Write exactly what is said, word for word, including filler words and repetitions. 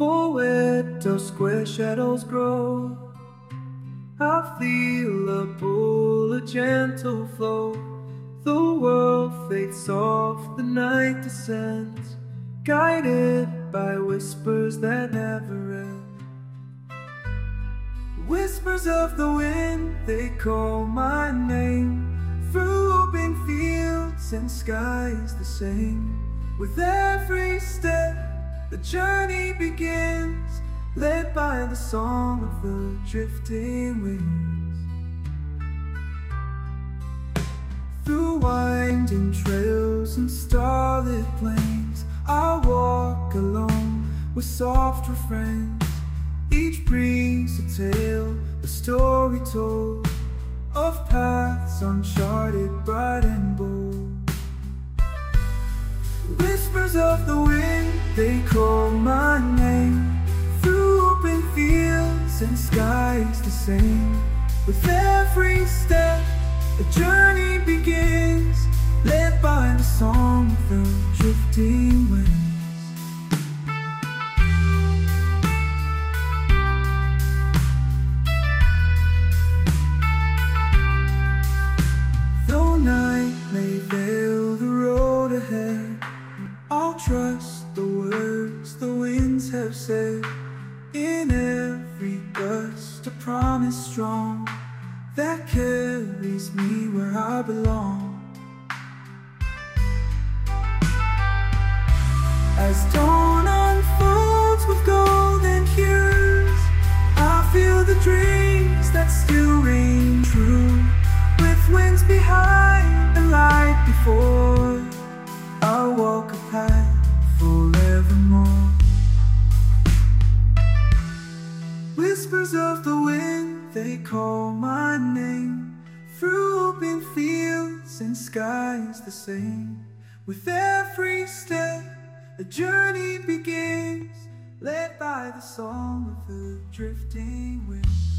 For where dusk square shadows grow, I feel a pull, a gentle flow. The world fades off, the night descends, guided by whispers that never end. Whispers of the wind, they call my name, through open fields and skies the same. With every step, the journey begins, led by the song of the drifting winds. Through winding trails and starlit plains, I walk alone with soft refrains. Each breeze a tale, a story told, of paths uncharted, bright and bold. Whispers of the wind, they call my name, through open fields and skies the same. With every step, a journey begins, led by the song of the drifting winds. Though night may veil the road ahead, I'll trust the words the winds have said. In every gust a promise strong, that carries me where I belong. As dawn unfolds with golden hues, I feel the dreams that still ring true. With winds behind and light before, I'll walk a path forevermore. Whispers of the wind, they call my name, through open fields and skies the same. With every step, a journey begins, led by the song of the drifting wind.